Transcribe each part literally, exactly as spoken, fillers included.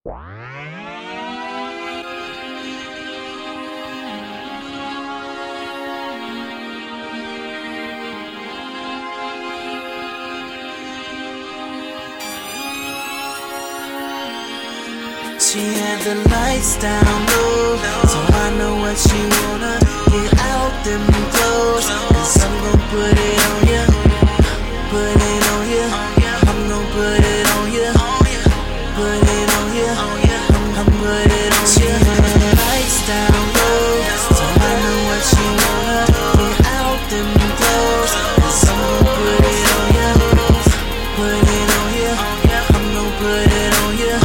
She had the lights down low, so I know what she wanna. Get out them clothes, cause I'm gon' put it on ya. Put it on ya, I'm gon' put it on ya. Put it on ya, I'm, I'm put it on ya. She had the lights down low, so I know what she wanna. Get out them clothes, cause I'm gon' put it on ya. Put it on ya, I'm gon' put it on ya.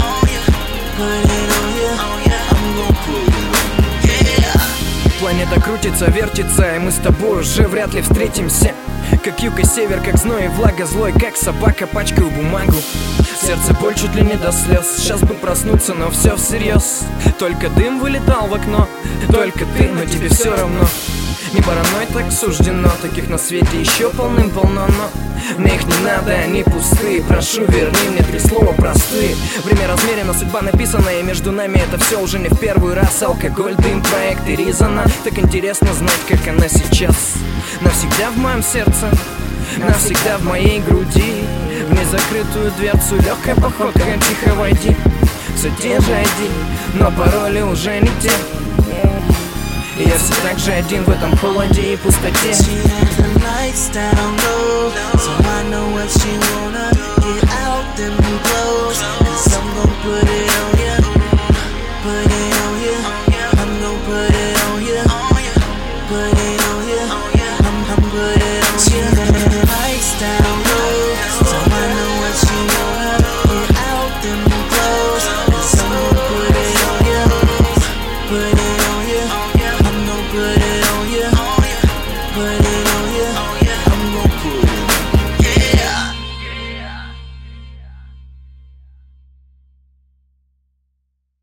Планета крутится, вертится, и мы с тобой уже вряд ли встретимся. Как юг и север, как зной и влага, злой, как собака, пачкаю бумагу. Сердце боль чуть ли не до слез. Сейчас бы проснуться, но все всерьез. Только дым вылетал в окно, только ты, но тебе все равно. Не паранойй, так суждено. Таких на свете еще полным-полно, но мне их не надо, они пустые. Прошу, верни мне три слова простые. Время размерено, судьба написана, и между нами это все уже не в первый раз. Алкоголь, дым, проект и Ризана. Так интересно знать, как она сейчас. Навсегда в моем сердце, навсегда в моей груди. В незакрытую дверцу легкая походка, тихо войди. Все те же ай ди, но пароли уже не те. Я все так же один в этом холоде и пустоте. She had the lights down low, so I know what she wanna. Get out them clothes, cause I'm gon' put it